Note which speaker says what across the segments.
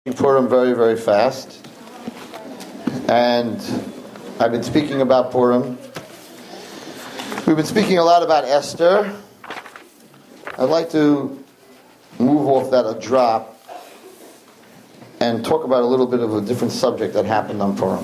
Speaker 1: Purim very, very fast, and I've been speaking about Purim. We've been speaking a lot about Esther. I'd like to move off that a drop and talk about a little bit of a different subject that happened on Purim.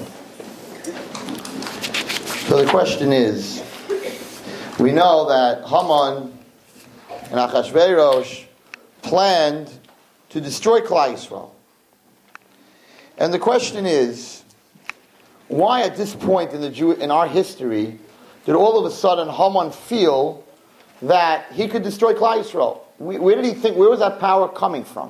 Speaker 1: So the question is, we know that Haman and Achashverosh planned to destroy Klal Yisrael. And the question is, why at this point in our history did all of a sudden Haman feel that he could destroy Klal Yisrael? Where did he think? Where was that power coming from?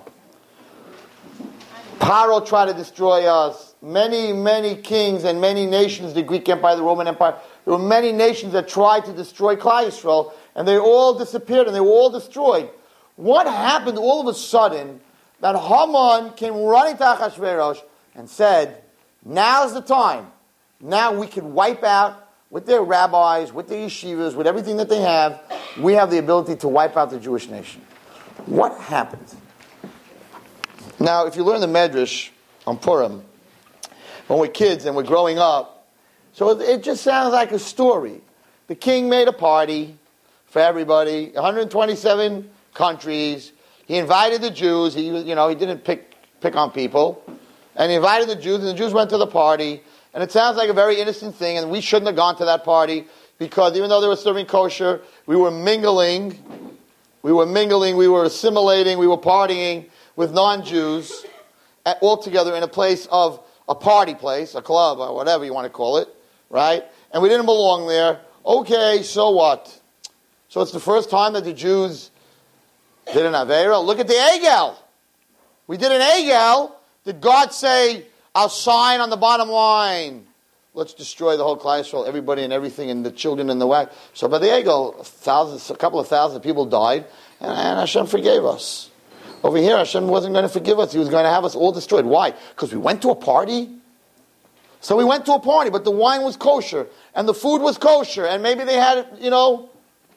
Speaker 1: Paro tried to destroy us. Many, many kings and many nations, the Greek Empire, the Roman Empire, there were many nations that tried to destroy Klal Yisrael, and they all disappeared and they were all destroyed. What happened all of a sudden that Haman came running to Achashverosh and said, now's the time. Now we can wipe out, with their rabbis, with their yeshivas, with everything that they have, we have the ability to wipe out the Jewish nation. What happened? Now, if you learn the Medrash on Purim, when we're kids and we're growing up, so it just sounds like a story. The king made a party for everybody, 127 countries. He invited the Jews. He didn't pick on people. And he invited the Jews, and the Jews went to the party. And it sounds like a very innocent thing, and we shouldn't have gone to that party, because even though they were serving kosher, we were mingling, we were assimilating, we were partying with non-Jews, all together in a place of a party place, a club, or whatever you want to call it, right? And we didn't belong there. Okay, so what? So it's the first time that the Jews did an Aveira. Look at the Egel. We did an Egel. Did God say, I'll sign on the bottom line, let's destroy the whole Klal Yisrael, everybody and everything, and the children and the wife? So by the Egel, a couple of thousand people died, and Hashem forgave us. Over here, Hashem wasn't going to forgive us. He was going to have us all destroyed. Why? Because we went to a party? So we went to a party, but the wine was kosher, and the food was kosher, and maybe they had, I don't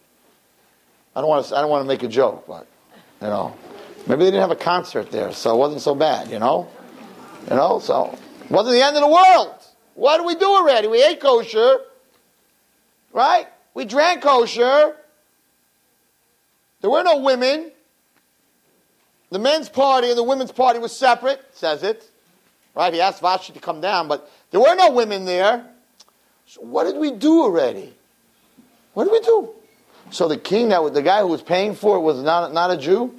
Speaker 1: want to make a joke, but, maybe they didn't have a concert there, so it wasn't so bad, so it wasn't the end of the world. What did we do already? We ate kosher, right? We drank kosher. There were no women. The men's party and the women's party was separate, says it. Right? He asked Vashi to come down, but there were no women there. So what did we do already? What did we do? So the king, the guy who was paying for it, was not a Jew?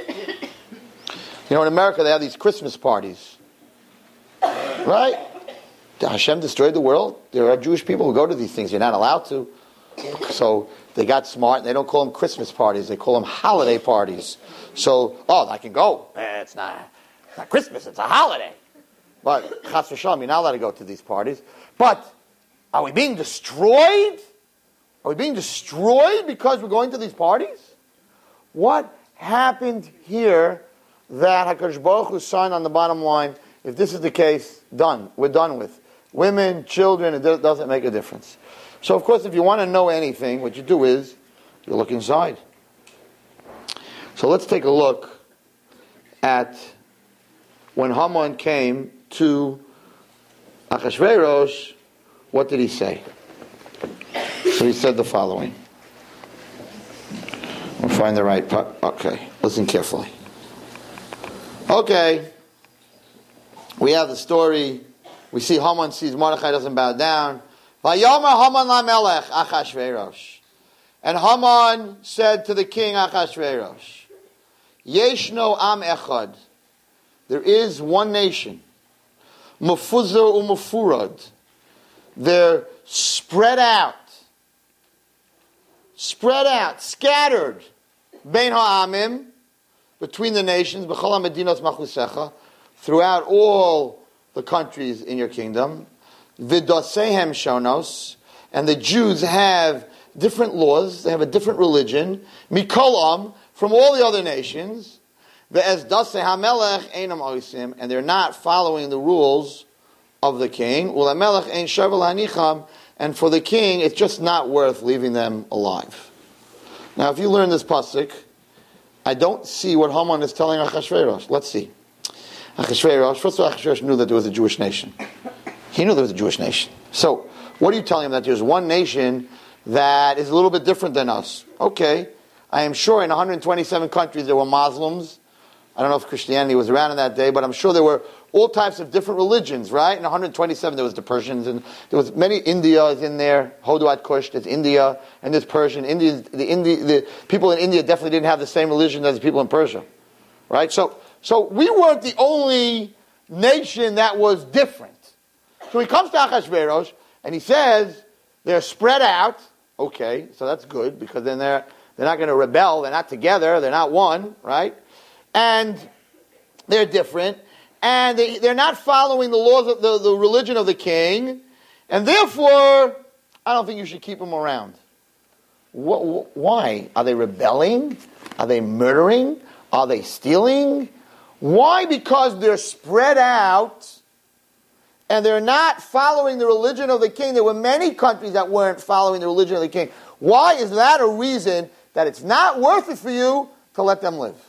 Speaker 1: In America they have these Christmas parties. Right? Hashem destroyed the world. There are Jewish people who go to these things. You're not allowed to. So they got smart, and they don't call them Christmas parties. They call them holiday parties. So, I can go. It's not Christmas, it's a holiday. But, chas v'shalom, you're not allowed to go to these parties. But, are we being destroyed? Are we being destroyed because we're going to these parties? What happened here that HaKadosh Baruch Hu signed on the bottom line? If this is the case, done. We're done with. Women, children, it doesn't make a difference. So, of course, if you want to know anything, what you do is, you look inside. So let's take a look at when Haman came to Achashverosh, what did he say? So he said the following. We'll find the right part. Okay, listen carefully. Okay. We have the story. We see Haman sees Mordechai doesn't bow down. Vayomer Haman lamelech Achashverosh. And Haman said to the king Achashverosh, Yeshno am echad. There is one nation. Mefuzar umefurad. They're spread out, scattered. Bein ha'amim, between the nations, b'chol ha'medinos machusecha, throughout all the countries in your kingdom, v'dosehem shonos, and the Jews have different laws, they have a different religion, mikolam, from all the other nations, ve'ez daseh hamelech einam oisim, and they're not following the rules of the king, u'lamelech ein shavel hanicham, and for the king, it's just not worth leaving them alive. Now, if you learn this pasuk, I don't see what Haman is telling Achashverosh. Let's see. Achashverosh, first of all, Achashverosh knew that there was a Jewish nation. He knew there was a Jewish nation. So, what are you telling him? That there's one nation that is a little bit different than us? Okay. I am sure in 127 countries there were Muslims. I don't know if Christianity was around in that day, but I'm sure there were all types of different religions, right? In 127 there was the Persians, and there was many. India is in there. Hoduat Kush, there's India, and there's Persian. The people in India definitely didn't have the same religion as the people in Persia, right? So we weren't the only nation that was different. So he comes to Achashverosh, and he says, they're spread out. Okay, so that's good, because then they're not going to rebel. They're not together. They're not one, right? And they're different. And they're not following the laws of the religion of the king. And therefore, I don't think you should keep them around. Why? Are they rebelling? Are they murdering? Are they stealing? Why? Because they're spread out and they're not following the religion of the king. There were many countries that weren't following the religion of the king. Why is that a reason that it's not worth it for you to let them live?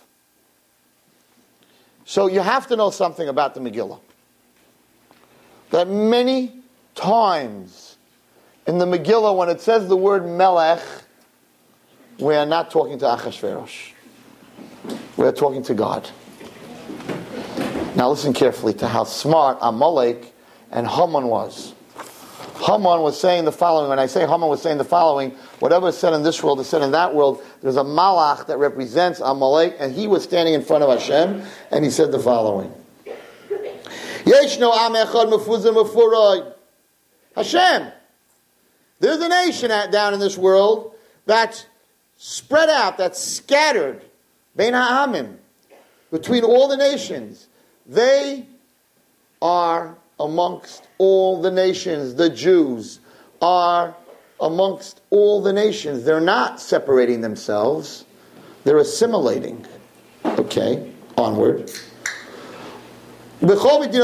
Speaker 1: So you have to know something about the Megillah. That many times in the Megillah, when it says the word Melech, we are not talking to Achashverosh. We are talking to God. Now listen carefully to how smart Amalek and Haman was. Haman was saying the following. When I say Haman was saying the following, whatever is said in this world is said in that world. There's a malach that represents Amalek, and he was standing in front of Hashem, and he said the following. Yeshno am echad mefuzim mefuroi. Hashem, there's a nation down in this world that's spread out, that's scattered, bein ha'amim, between all the nations. They are amongst all the nations. The Jews are amongst all the nations. They're not separating themselves. They're assimilating. Okay, onward. Hashem,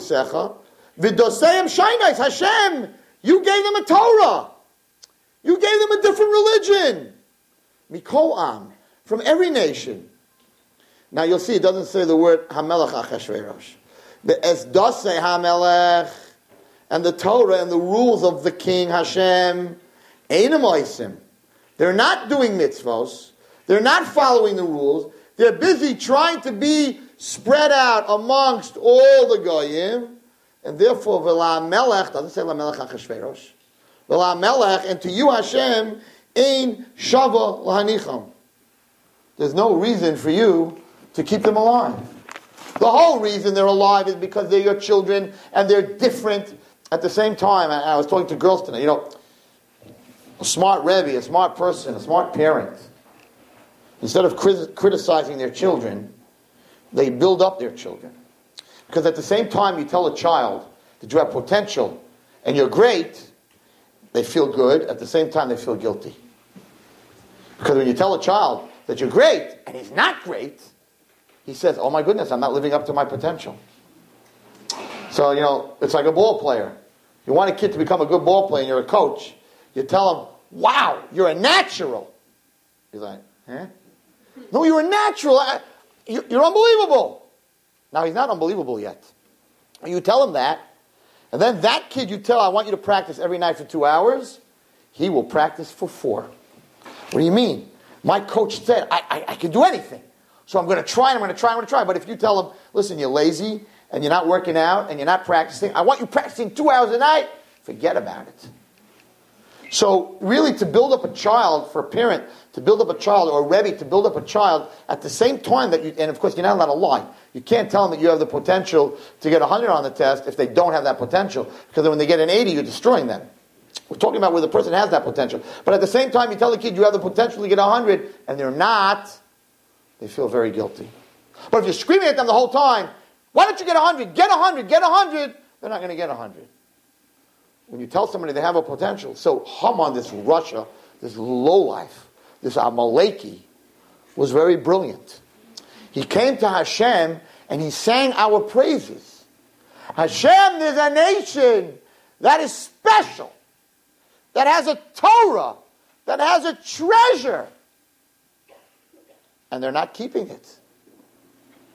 Speaker 1: you gave them a Torah. You gave them a different religion. Mikol Am, from every nation. Now you'll see it doesn't say the word Hamelech Achashverosh. The Esdase Hamelech, and the Torah and the rules of the king Hashem, Einamoisim. They're not doing mitzvos. They're not following the rules. They're busy trying to be spread out amongst all the goyim, and therefore V'la Melech doesn't say La Melech Achashverosh. V'la Melech, and to you Hashem, Ein Shava Lahanicham. There's no reason for you to keep them alive. The whole reason they're alive is because they're your children and they're different. At the same time, I was talking to girls tonight, a smart Rebbe, a smart person, a smart parent, instead of criticizing their children, they build up their children. Because at the same time you tell a child that you have potential and you're great, they feel good. At the same time they feel guilty. Because when you tell a child that you're great and he's not great, he says, oh my goodness, I'm not living up to my potential. So, it's like a ball player. You want a kid to become a good ball player and you're a coach. You tell him, wow, you're a natural. He's like, huh? No, you're a natural. You're unbelievable. Now, he's not unbelievable yet. You tell him that, and then that kid you tell, I want you to practice every night for 2 hours, he will practice for 4. What do you mean? My coach said, I can do anything. So I'm going to try, and I'm going to try. But if you tell him, listen, you're lazy, and you're not working out, and you're not practicing, I want you practicing 2 hours a night, forget about it. So really to build up a child, for a parent, to build up a child, or a Rebbe to build up a child, at the same time that and of course you're not allowed to lie. You can't tell them that you have the potential to get 100 on the test if they don't have that potential, because then when they get an 80, you're destroying them. We're talking about where the person has that potential. But at the same time, you tell the kid you have the potential to get 100, and they're not, they feel very guilty. But if you're screaming at them the whole time, why don't you get 100? Get 100, get 100, they're not going to get 100. When you tell somebody they have a potential. So Haman, this Russia, this lowlife, this Amaleki, was very brilliant. He came to Hashem and he sang our praises. Hashem, there's a nation that is special, that has a Torah, that has a treasure, and they're not keeping it.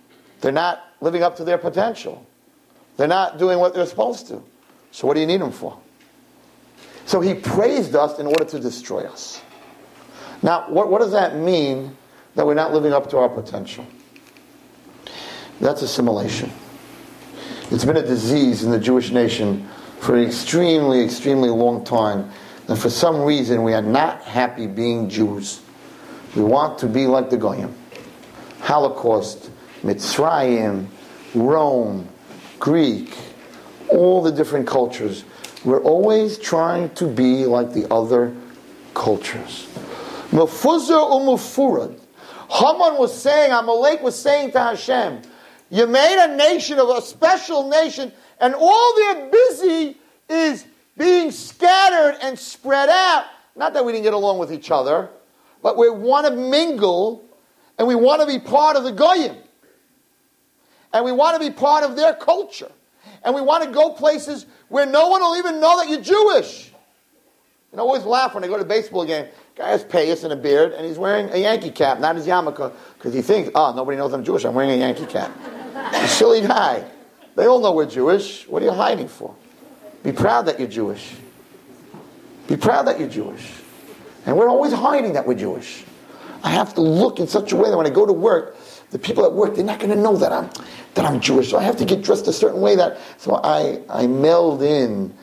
Speaker 1: They're not living up to their potential. They're not doing what they're supposed to. So what do you need them for? So he praised us in order to destroy us. Now, what does that mean that we're not living up to our potential? That's assimilation. It's been a disease in the Jewish nation for an extremely, extremely long time. And for some reason, we are not happy being Jews. We want to be like the Goyim. Holocaust, Mitzrayim, Rome, Greek, all the different cultures. We're always trying to be like the other cultures. Mefuzar umufurad. Haman was saying, Amalek was saying to Hashem, you made a nation of a special nation, and all they're busy is being scattered and spread out. Not that we didn't get along with each other, but we want to mingle, and we want to be part of the Goyim. And we want to be part of their culture. And we want to go places where no one will even know that you're Jewish. And I always laugh when I go to a baseball game. Guy has payas and a beard, and he's wearing a Yankee cap, not his yarmulke, because he thinks, nobody knows I'm Jewish, I'm wearing a Yankee cap. A silly guy. They all know we're Jewish. What are you hiding for? Be proud that you're Jewish. Be proud that you're Jewish. And we're always hiding that we're Jewish. I have to look in such a way that when I go to work, the people at work, they're not going to know that I'm Jewish. So I have to get dressed a certain way so I meld in.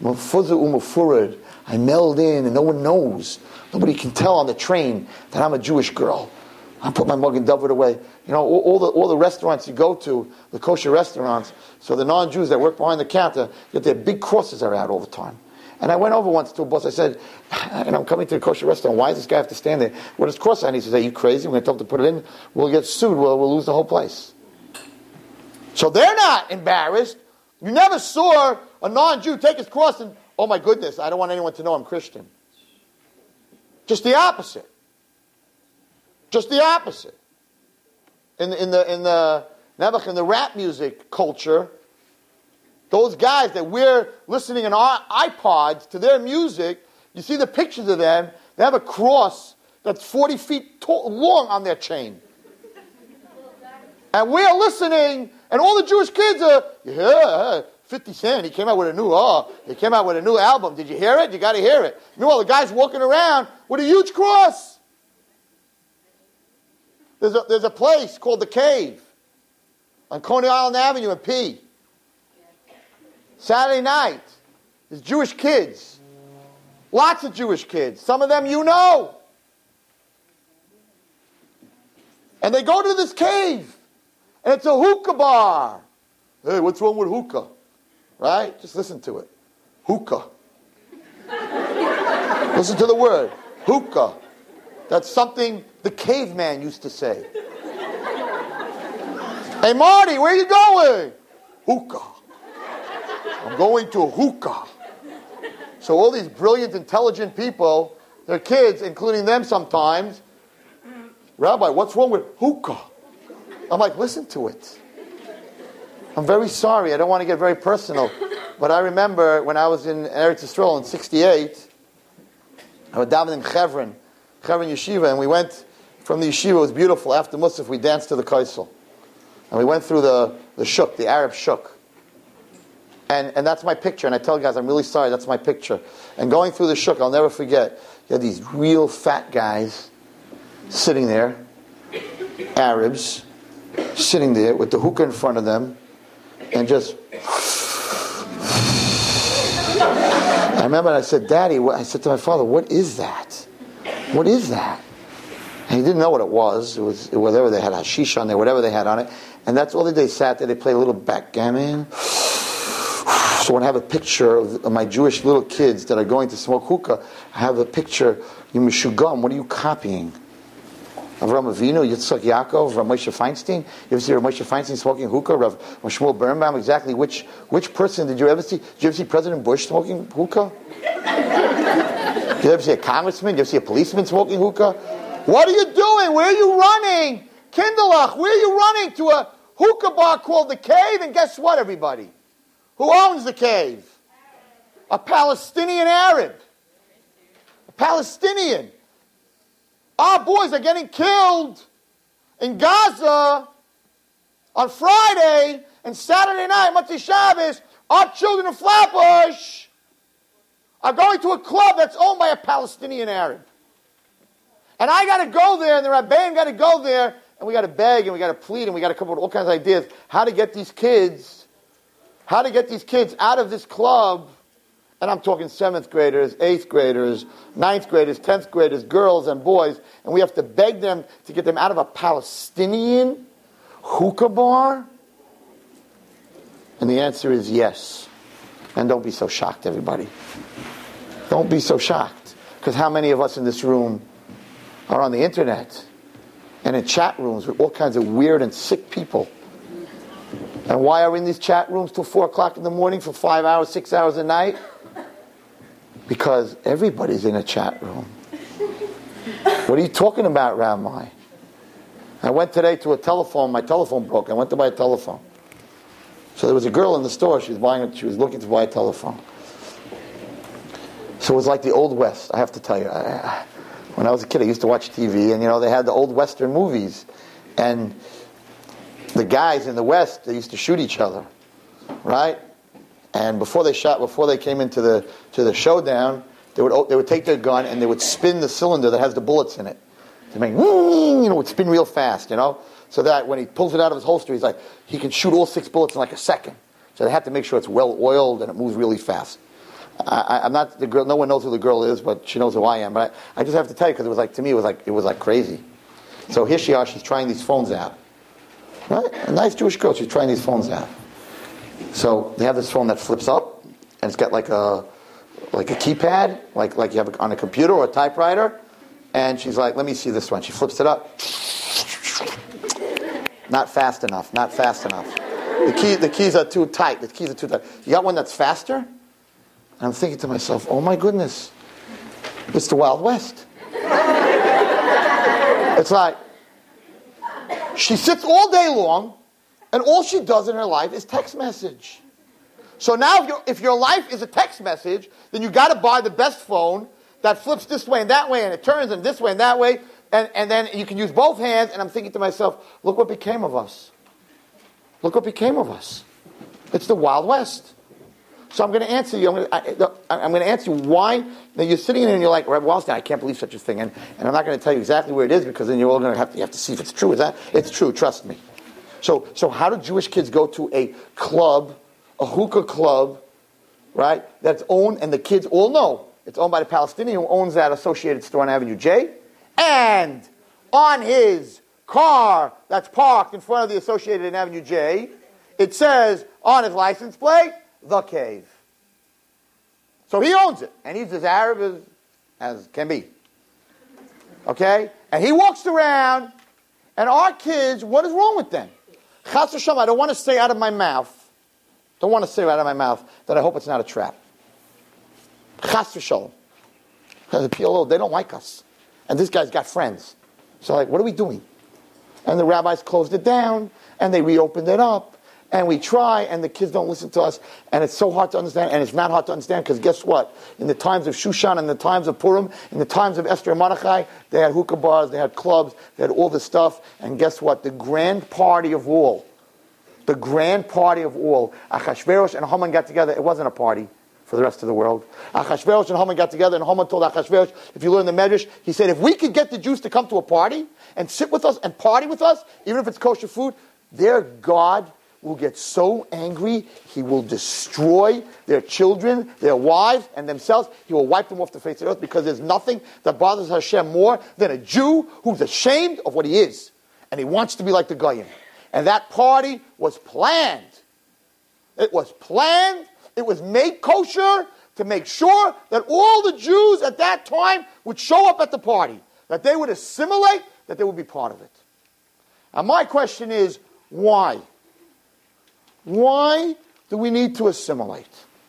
Speaker 1: I meld in and no one knows. Nobody can tell on the train that I'm a Jewish girl. I put my Magen David away. You know, all the restaurants you go to, the kosher restaurants, so the non-Jews that work behind the counter, get their big crosses are out all the time. And I went over once to a boss, I said, I'm coming to a kosher restaurant, why does this guy have to stand there? What is cross on? He says, are you crazy? We're going to tell him to put it in, we'll get sued, we'll lose the whole place. So they're not embarrassed. You never saw a non-Jew take his cross and, oh my goodness, I don't want anyone to know I'm Christian. Just the opposite. Just the opposite. In the rap music culture, those guys that we're listening on our iPods to their music, you see the pictures of them, they have a cross that's 40 feet long on their chain. And we're listening, and all the Jewish kids are, yeah, 50 Cent, he came out with a new album. Did you hear it? You got to hear it. Meanwhile, the guy's walking around with a huge cross. There's a place called The Cave on Coney Island Avenue in P. Saturday night, there's Jewish kids. Lots of Jewish kids. Some of them you know. And they go to this cave. And it's a hookah bar. Hey, what's wrong with hookah? Right? Just listen to it. Hookah. Listen to the word. Hookah. That's something the caveman used to say. Hey, Marty, where are you going? Hookah. I'm going to a hookah. So all these brilliant, intelligent people, their kids, including them sometimes, Rabbi, what's wrong with hookah? I'm like, listen to it. I'm very sorry. I don't want to get very personal. But I remember when I was in Eretz Yisrael in 1968, I was davening in Chevron Yeshiva, and we went from the yeshiva. It was beautiful. After Musaf, we danced to the Kaisel. And we went through the shuk, the Arab shuk. And that's my picture. And I tell you guys, I'm really sorry, that's my picture. And going through the shuk, I'll never forget, you had these real fat guys sitting there, Arabs, sitting there with the hookah in front of them, and just... I remember I said, Daddy, I said to my father, what is that? What is that? And he didn't know what it was. It was whatever they had, hashish on there, whatever they had on it. And that's all they sat there. They played a little backgammon. So when I have a picture of my Jewish little kids that are going to smoke hookah, I have a picture, you Meshugam, what are you copying? Avraham Avinu, Yitzchak Yaakov, Rav Moshe Feinstein? You ever see Rav Moshe Feinstein smoking hookah? Rav Shmuel Birnbaum, exactly which person did you ever see? Did you ever see President Bush smoking hookah? Did you ever see a congressman? Did you ever see a policeman smoking hookah? What are you doing? Where are you running? Kinderlach, where are you running? To a hookah bar called The Cave? And guess what, everybody? Who owns The Cave? A Palestinian Arab. A Palestinian. Our boys are getting killed in Gaza. on Friday and Saturday night, Motzei Shabbos, our children in Flatbush are going to a club that's owned by a Palestinian Arab. And I got to go there, and the Rabbeim got to go there, and we got to beg, and we got to plead, and we got to come up with all kinds of ideas how to get these kids out of this club. And I'm talking 7th graders, 8th graders, 9th graders, 10th graders, girls and boys, and we have to beg them to get them out of a Palestinian hookah bar. And the answer is yes. And don't be so shocked, everybody. Don't be so shocked. Because how many of us in this room are on the internet and in chat rooms with all kinds of weird and sick people? And why are we in these chat rooms till 4 o'clock in the morning for 5 hours, 6 hours a night? Because everybody's in a chat room. What are you talking about, Rabbi? I went today to a telephone. My telephone broke. I went to buy a telephone. So there was a girl in the store. She was looking to buy a telephone. So it was like the Old West. I have to tell you. When I was a kid, I used to watch TV, and they had the old Western movies, and the guys in the West, they used to shoot each other, right? And before they came into the showdown, they would take their gun and they would spin the cylinder that has the bullets in it to make, it would spin real fast, so that when he pulls it out of his holster, he's like, he can shoot all 6 bullets in like a second. So they have to make sure it's well oiled and it moves really fast. I'm not the girl. No one knows who the girl is, but she knows who I am. But I just have to tell you because it was like, to me, it was like crazy. So here she are. She's trying these phones out. Right? A nice Jewish girl. She's trying these phones out. So they have this phone that flips up, and it's got like a keypad, like you have on a computer or a typewriter. And she's like, "Let me see this one." She flips it up. Not fast enough. Not fast enough. The keys are too tight. The keys are too tight. You got one that's faster? And I'm thinking to myself, "Oh my goodness, it's the Wild West." It's like she sits all day long, and all she does in her life is text message. So now if your life is a text message, then you got to buy the best phone that flips this way and that way, and it turns and this way and that way, and then you can use both hands. And I'm thinking to myself, look what became of us. Look what became of us. It's the Wild West. So I'm going to answer you. I'm going to answer you why. Now you're sitting there and you're like, Reb Wallerstein, I can't believe such a thing. And I'm not going to tell you exactly where it is because then you're all going to have to see if it's true. Is that? It's true. Trust me. So how do Jewish kids go to a club, a hookah club, right? That's owned, and the kids all know it's owned by the Palestinian who owns that Associated store on Avenue J, and on his car that's parked in front of the Associated in Avenue J, it says on his license plate, The Cave. So he owns it, and he's as Arab as can be. Okay? And he walks around, and our kids, what is wrong with them? Chas v'shalom, I don't want to say out of my mouth, that I hope it's not a trap. Chas v'shalom. Because the PLO, they don't like us. And this guy's got friends. So like, what are we doing? And the rabbis closed it down, and they reopened it up, and we try, and the kids don't listen to us, and it's so hard to understand, and it's not hard to understand, because guess what? In the times of Shushan, in the times of Purim, in the times of Esther and Mordechai, they had hookah bars, they had clubs, they had all this stuff, and guess what? The grand party of all, Achashverosh and Haman got together. It wasn't a party for the rest of the world. Achashverosh and Haman got together, and Haman told Achashverosh, if you learn the Medrash, he said, if we could get the Jews to come to a party and sit with us and party with us, even if it's kosher food, their God will get so angry, he will destroy their children, their wives, and themselves. He will wipe them off the face of the earth, because there's nothing that bothers Hashem more than a Jew who's ashamed of what he is. And he wants to be like the Goyim. And that party was planned. It was planned. It was made kosher to make sure that all the Jews at that time would show up at the party, that they would assimilate, that they would be part of it. And my question is, why? Why do we need to assimilate?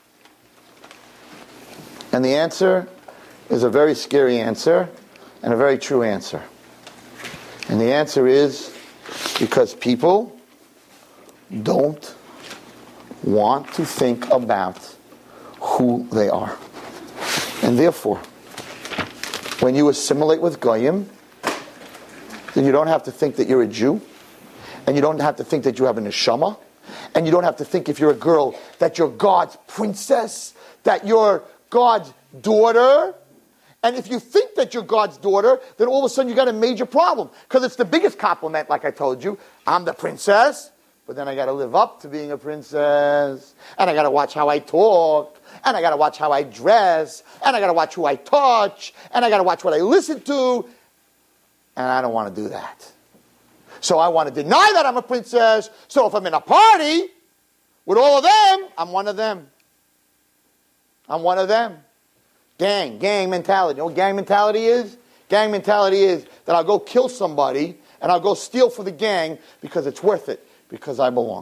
Speaker 1: And the answer is a very scary answer and a very true answer. And the answer is because people don't want to think about who they are. And therefore, when you assimilate with Goyim, then you don't have to think that you're a Jew, And you don't have to think that you have a neshama. And you don't have to think, if you're a girl, that you're God's princess, that you're God's daughter. And if you think that you're God's daughter, then all of a sudden you got a major problem. Because it's the biggest compliment, like I told you. I'm the princess, but then I got to live up to being a princess. And I got to watch how I talk. And I got to watch how I dress. And I got to watch who I touch. And I got to watch what I listen to. And I don't want to do that. So I want to deny that I'm a princess. So if I'm in a party with all of them, I'm one of them. I'm one of them. Gang mentality. You know what gang mentality is? Gang mentality is that I'll go kill somebody and I'll go steal for the gang because it's worth it, because I belong.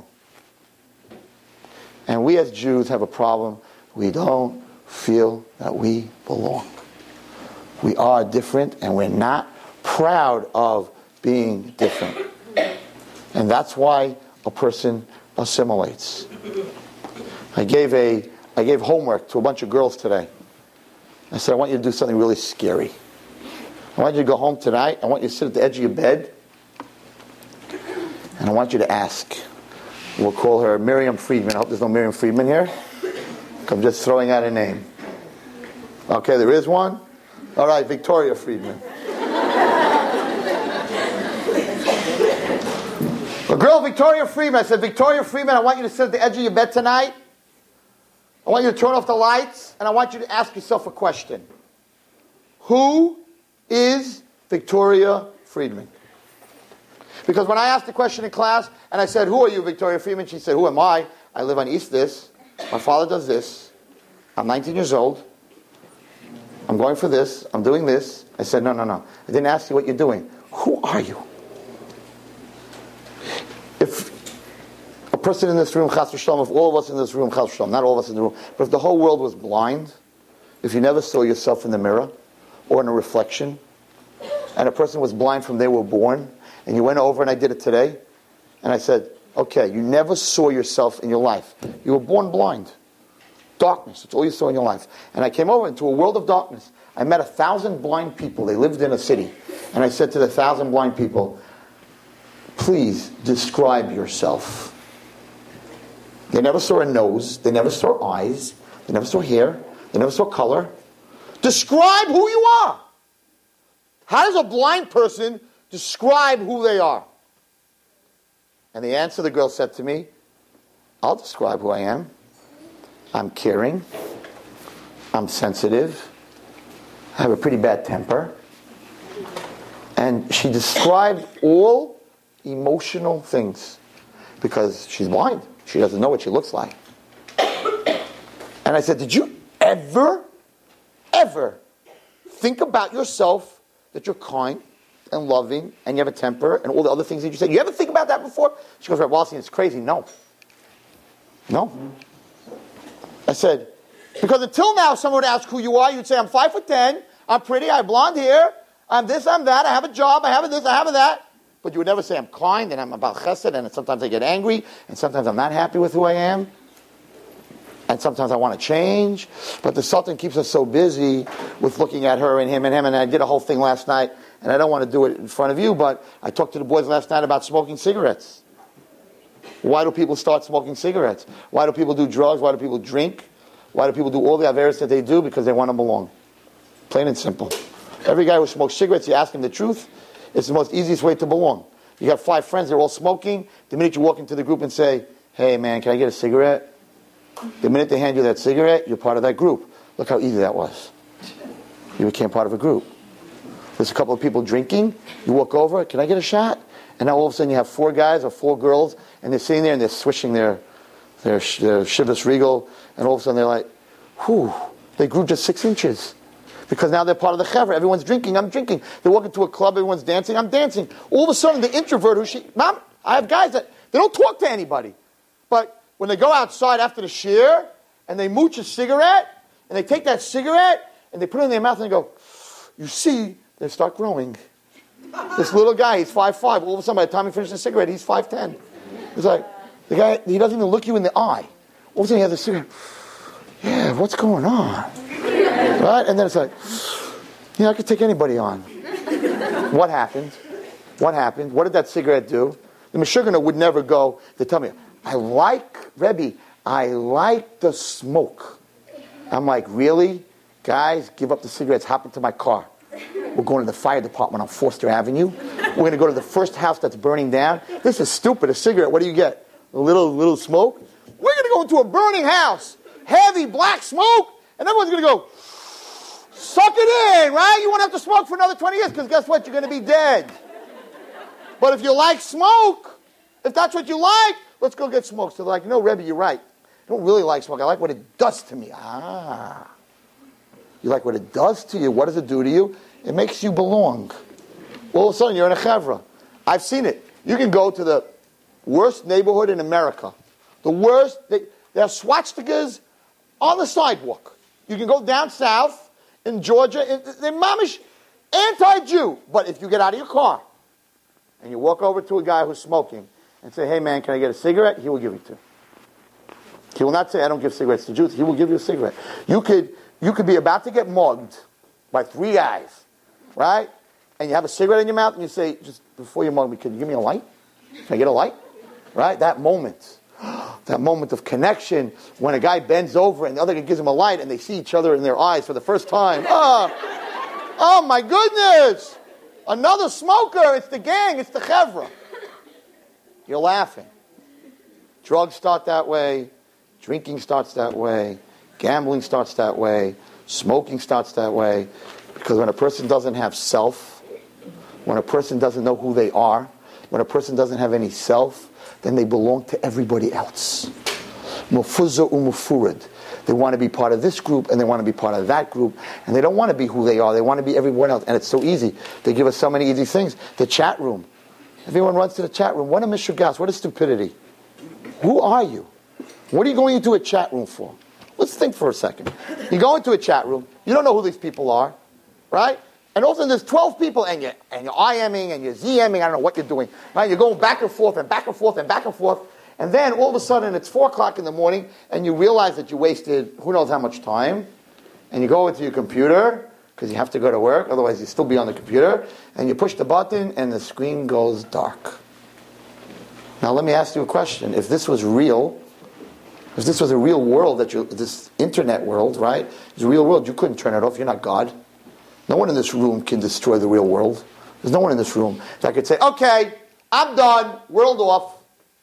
Speaker 1: And we as Jews have a problem. We don't feel that we belong. We are different and we're not proud of being different. And that's why a person assimilates. I gave homework to a bunch of girls today. I said, I want you to do something really scary. I want you to go home tonight. I want you to sit at the edge of your bed. And I want you to ask. We'll call her Miriam Friedman. I hope there's no Miriam Friedman here. I'm just throwing out a name. Okay, there is one? All right, Victoria Friedman. A girl, Victoria Friedman. I said, Victoria Friedman, I want you to sit at the edge of your bed tonight. I want you to turn off the lights, and I want you to ask yourself a question. Who is Victoria Friedman? Because when I asked the question in class, and I said, who are you, Victoria Friedman? She said, who am I? I live on East this. My father does this. I'm 19 years old. I'm going for this. I'm doing this. I said, no. I didn't ask you what you're doing. Who are you? If a person in this room, chas v'shalom, if all of us in this room, chas v'shalom, not all of us in the room, but if the whole world was blind, if you never saw yourself in the mirror or in a reflection, and a person was blind from they were born, and you went over, and I did it today, and I said, okay, you never saw yourself in your life. You were born blind. Darkness, that's all you saw in your life. And I came over into a world of darkness. I met 1,000 blind people. They lived in a city. And I said to the 1,000 blind people, please describe yourself. They never saw a nose. They never saw eyes. They never saw hair. They never saw color. Describe who you are. How does a blind person describe who they are? And the answer the girl said to me, I'll describe who I am. I'm caring. I'm sensitive. I have a pretty bad temper. And she described all emotional things because she's blind. She doesn't know what she looks like. And I said, did you ever think about yourself that you're kind and loving and you have a temper and all the other things that you said? You ever think about that before? She goes, Rav Wallerstein, it's crazy. No. I said, because until now, someone would ask who you are. You'd say, I'm 5'10", I'm pretty, I have blonde hair, I'm this, I'm that, I have a job, I have this, I have that. But you would never say I'm kind, and I'm about chesed, and sometimes I get angry, and sometimes I'm not happy with who I am. And sometimes I want to change. But the Sultan keeps us so busy with looking at her and him, and I did a whole thing last night, and I don't want to do it in front of you, but I talked to the boys last night about smoking cigarettes. Why do people start smoking cigarettes? Why do people do drugs? Why do people drink? Why do people do all the averos that they do? Because they want to belong. Plain and simple. Every guy who smokes cigarettes, you ask him the truth, it's the most easiest way to belong. You have 5 friends, they're all smoking. The minute you walk into the group and say, hey man, can I get a cigarette? The minute they hand you that cigarette, you're part of that group. Look how easy that was. You became part of a group. There's a couple of people drinking. You walk over, can I get a shot? And now all of a sudden you have 4 guys or 4 girls, and they're sitting there and they're swishing their Chivas Regal, and all of a sudden they're like, whew, they grew just 6 inches. Because now they're part of the chevra. Everyone's drinking, I'm drinking. They walk into a club, everyone's dancing, I'm dancing. All of a sudden the introvert Mom, I have guys that, they don't talk to anybody. But when they go outside after the shir, and they mooch a cigarette, and they take that cigarette, and they put it in their mouth and they go, you see, they start growing. This little guy, he's 5'5". All of a sudden, by the time he finishes the cigarette, he's 5'10". It's like, the guy, he doesn't even look you in the eye. All of a sudden, he has a cigarette. Yeah, what's going on? Right? And then it's like, I could take anybody on. What happened? What did that cigarette do? The Meshuggah would never go. They tell me, Rebbe, I like the smoke. I'm like, really? Guys, give up the cigarettes, hop into my car. We're going to the fire department on Forster Avenue. We're going to go to the first house that's burning down. This is stupid, a cigarette. What do you get? A little smoke? We're going to go into a burning house. Heavy black smoke. And everyone's going to go, suck it in, right? You won't have to smoke for another 20 years because guess what? You're going to be dead. But if you like smoke, if that's what you like, let's go get smoke. So they're like, no, Rebbe, you're right. I don't really like smoke. I like what it does to me. You like what it does to you. What does it do to you? It makes you belong. All of a sudden, you're in a chevra. I've seen it. You can go to the worst neighborhood in America. The worst. There are swastikas on the sidewalk. You can go down south in Georgia. They're mamish anti-Jew. But if you get out of your car and you walk over to a guy who's smoking and say, hey, man, can I get a cigarette? He will give you two. He will not say, I don't give cigarettes to Jews. He will give you a cigarette. You could be about to get mugged by 3 guys, right? And you have a cigarette in your mouth and you say, just before you mug me, can you give me a light? Can I get a light? Right? That moment of connection when a guy bends over and the other guy gives him a light and they see each other in their eyes for the first time. Oh my goodness! Another smoker. It's the gang. It's the chevra. You're laughing. Drugs start that way. Drinking starts that way. Gambling starts that way. Smoking starts that way. Because when a person doesn't have self, when a person doesn't know who they are, when a person doesn't have any self, then they belong to everybody else. Mufuzza umufurid. They want to be part of this group and they want to be part of that group. And they don't want to be who they are. They want to be everyone else. And it's so easy. They give us so many easy things. The chat room. Everyone runs to the chat room. What a mishugas. What a stupidity. Who are you? What are you going into a chat room for? Let's think for a second. You go into a chat room. You don't know who these people are. Right? And also there's 12 people and you're IMing and you're ZMing. I don't know what you're doing. Right? You're going back and forth and back and forth and back and forth. And then all of a sudden it's 4 o'clock in the morning and you realize that you wasted who knows how much time. And you go into your computer because you have to go to work. Otherwise you'll still be on the computer. And you push the button and the screen goes dark. Now let me ask you a question. If this was real, if this was a real world, this internet world, right? It's a real world. You couldn't turn it off. You're not God. No one in this room can destroy the real world. There's no one in this room that could say, okay, I'm done, world off.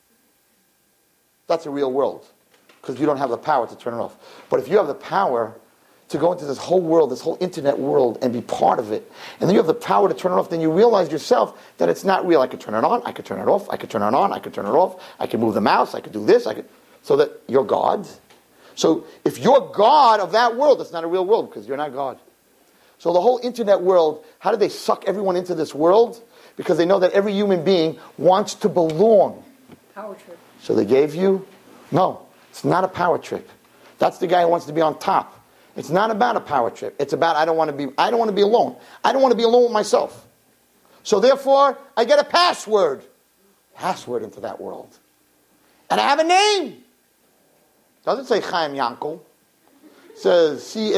Speaker 1: That's a real world. Because you don't have the power to turn it off. But if you have the power to go into this whole world, this whole internet world, and be part of it, and then you have the power to turn it off, then you realize yourself that it's not real. I could turn it on, I could turn it off, I could turn it on, I could turn it off, I could move the mouse, I could do this, so that you're God. So if you're God of that world, it's not a real world because you're not God. So the whole internet world, how did they suck everyone into this world? Because they know that every human being wants to belong.
Speaker 2: Power trip.
Speaker 1: So they gave you? No, it's not a power trip. That's the guy who wants to be on top. It's not about a power trip. It's about I don't want to be alone. I don't want to be alone with myself. So therefore, I get a password into that world. And I have a name. Doesn't say Chaim Yankel. It says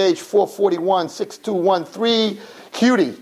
Speaker 1: CH4416213 Cutie.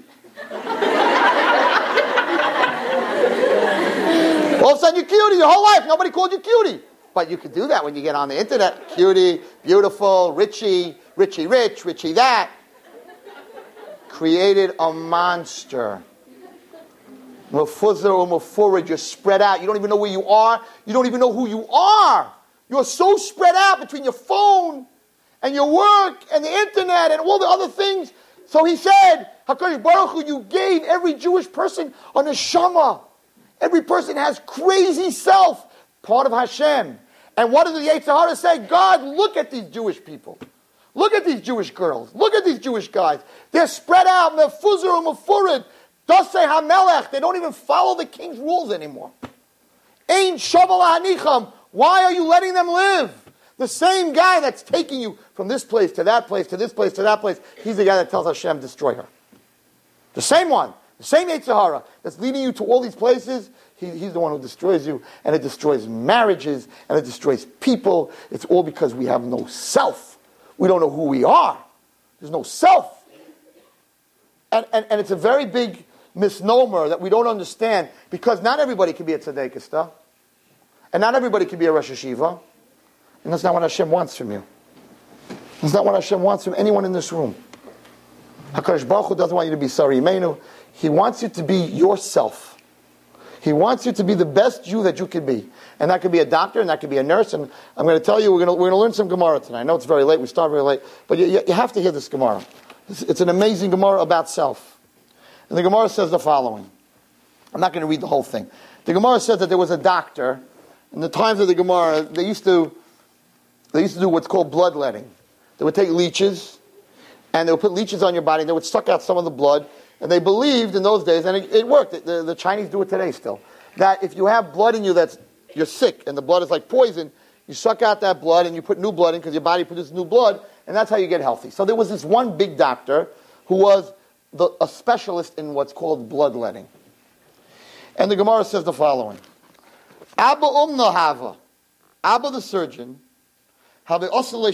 Speaker 1: All of a sudden you're Cutie your whole life. Nobody called you Cutie. But you can do that when you get on the internet. Cutie, beautiful, Richie rich, Richie that. Created a monster. Mufuzzer or Mufurrid, you're spread out. You don't even know where you are. You don't even know who you are. You're so spread out between your phone and your work and the internet and all the other things. So he said, HaKadosh Baruch Hu, you gave every Jewish person a neshama. Every person has crazy self, part of Hashem. And what does the Yetzer Hara say? God, look at these Jewish people. Look at these Jewish girls. Look at these Jewish guys. They're spread out, mefuzar or mefurid. Dasei HaMelech. They don't even follow the king's rules anymore. Ein shaval hanicham. Why are you letting them live? The same guy that's taking you from this place to that place to this place to that place, he's the guy that tells Hashem, destroy her. The same one. The same Yetzer Hara that's leading you to all these places, he's the one who destroys you, and it destroys marriages, and it destroys people. It's all because we have no self. We don't know who we are. There's no self. And it's a very big misnomer that we don't understand, because not everybody can be a tzedekista, and not everybody can be a Rosh Hashiva, and that's not what Hashem wants from you. That's not what Hashem wants from anyone in this room. HaKadosh Baruch Hu doesn't want you to be Sari Imenu. He wants you to be yourself. He wants you to be the best Jew that you can be. And that could be a doctor, and that could be a nurse. And I'm going to tell you, we're going to learn some Gemara tonight. I know it's very late, we start very late, but you have to hear this Gemara. It's an amazing Gemara about self. And the Gemara says the following. I'm not going to read the whole thing. The Gemara says that there was a doctor, in the times of the Gemara, they used to do what's called bloodletting. They would take leeches, and they would put leeches on your body, and they would suck out some of the blood. And they believed in those days, and it worked. The Chinese do it today still, that if you have blood in you you're sick, and the blood is like poison, you suck out that blood, and you put new blood in, because your body produces new blood, and that's how you get healthy. So there was this one big doctor who was a specialist in what's called bloodletting. And the Gemara says the following. Abba Hava, Abba the surgeon, there's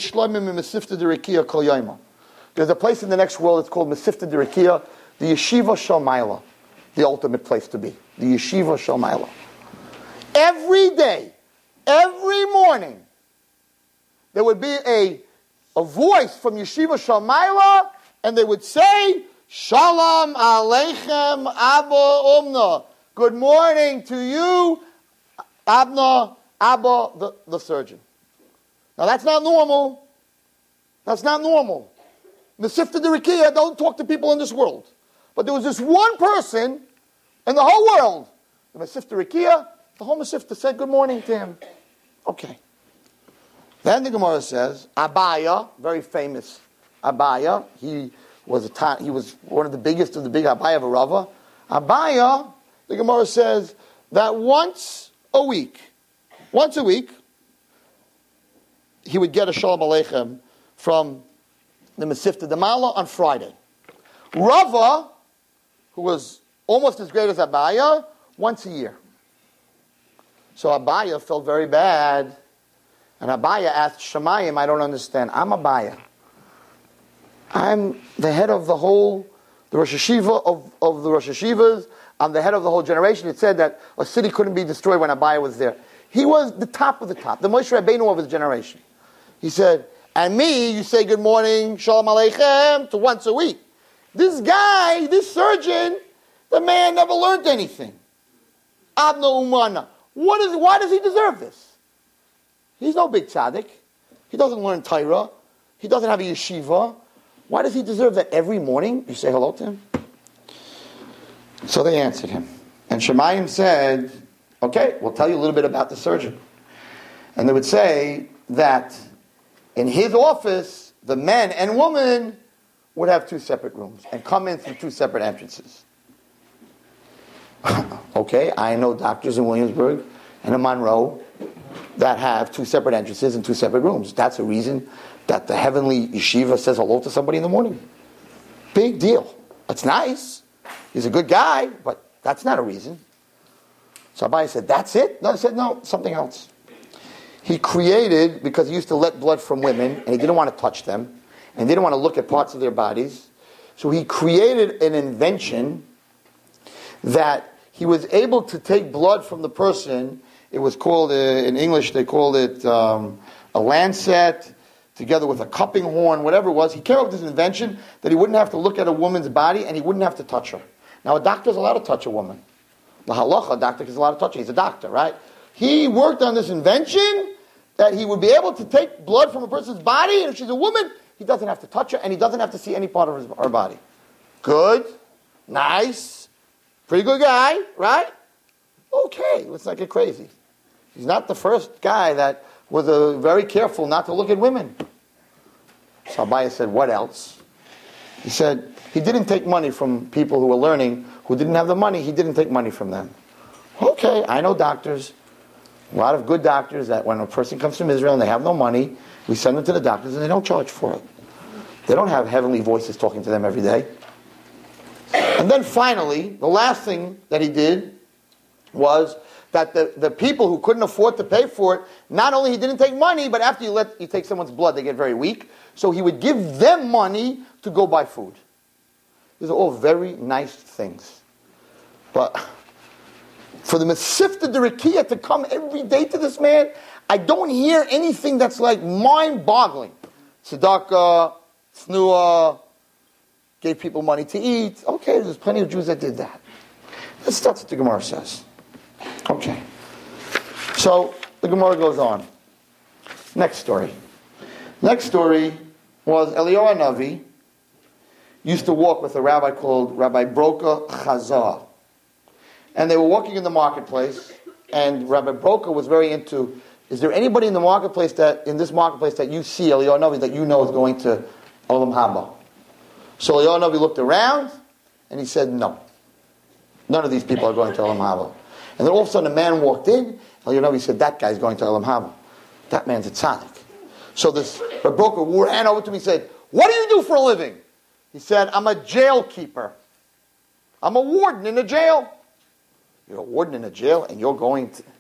Speaker 1: a place in the next world, it's called Mesifta Dirikia, the Yeshiva Shalmaila, the ultimate place to be. The Yeshiva Shalmaila. Every day, every morning, there would be a voice from Yeshiva Shalmaila, and they would say, Shalom Aleichem Abba Umna. Good morning to you, Abba the surgeon. Now that's not normal. That's not normal. Mesifta Dirikia don't talk to people in this world. But there was this one person in the whole world, the Mesifta Dirikia, the whole Mesifta said good morning to him. Okay. Then the Gemara says, Abaya, very famous Abaya, he was one of the biggest of the big Abaya of Rava. Abaya, the Gemara says that once a week, he would get a Shalom Aleichem from the Mesifta Damala on Friday. Rava, who was almost as great as Abaya, once a year. So Abaya felt very bad. And Abaya asked Shemayim, I don't understand. I'm Abaya. I'm the head of the Rosh Hashiva of the Rosh Hashivas. I'm the head of the whole generation. It said that a city couldn't be destroyed when Abaya was there. He was the top of the top, the Moshe Rabbeinu of his generation. He said, and me, you say good morning, Shalom Aleichem, to once a week. This guy, this surgeon, the man never learned anything. Abna Umana. Why does he deserve this? He's no big tzaddik. He doesn't learn Torah. He doesn't have a yeshiva. Why does he deserve that every morning you say hello to him? So they answered him. And Shemayim said, okay, we'll tell you a little bit about the surgeon. And they would say that in his office, the men and women would have two separate rooms and come in through two separate entrances. Okay, I know doctors in Williamsburg and in Monroe that have two separate entrances and two separate rooms. That's a reason that the heavenly yeshiva says hello to somebody in the morning. Big deal. That's nice. He's a good guy, but that's not a reason. So Abai said, that's it? No, I said, no, something else. He created, because he used to let blood from women, and he didn't want to touch them, and didn't want to look at parts of their bodies, so he created an invention that he was able to take blood from the person. It was called, in English, they called it a lancet, together with a cupping horn, whatever it was. He came up with this invention that he wouldn't have to look at a woman's body, and he wouldn't have to touch her. Now, a doctor's allowed to touch a woman. The halacha, a doctor is allowed to touch her. He's a doctor, right? He worked on this invention that he would be able to take blood from a person's body, and if she's a woman, he doesn't have to touch her, and he doesn't have to see any part of her body. Good. Nice. Pretty good guy, right? Okay, let's not get crazy. He's not the first guy that was very careful not to look at women. So Abaye said, what else? He said, he didn't take money from people who were learning, who didn't have the money. He didn't take money from them. Okay, I know doctors, a lot of good doctors, that when a person comes from Israel and they have no money, we send them to the doctors and they don't charge for it. They don't have heavenly voices talking to them every day. And then finally, the last thing that he did was that the people who couldn't afford to pay for it, not only he didn't take money, but after you take someone's blood, they get very weak. So he would give them money to go buy food. These are all very nice things. But for the Mesifta Derikia to come every day to this man, I don't hear anything that's like mind-boggling. Tzedakah, Tznuah, gave people money to eat. Okay, there's plenty of Jews that did that. That's what the Gemara says. Okay. So, the Gemara goes on. Next story. Next story was Eliyahu Hanavi used to walk with a rabbi called Rabbi Broka Chazar. And they were walking in the marketplace, and Rabbi Broka was very into, is there anybody in the marketplace in this marketplace that you see, Eliyahu Hanavi, that you know is going to Olam Haba? So Eliyahu Hanavi looked around, and he said, no. None of these people are going to Olam Haba. And then all of a sudden a man walked in, Eliyahu Hanavi said, that guy's going to Olam Haba. That man's a tzaddik. So this Rabbi Broka ran over to me and said, what do you do for a living? He said, I'm a jail keeper. I'm a warden in a jail. You're a warden in a jail and you're going to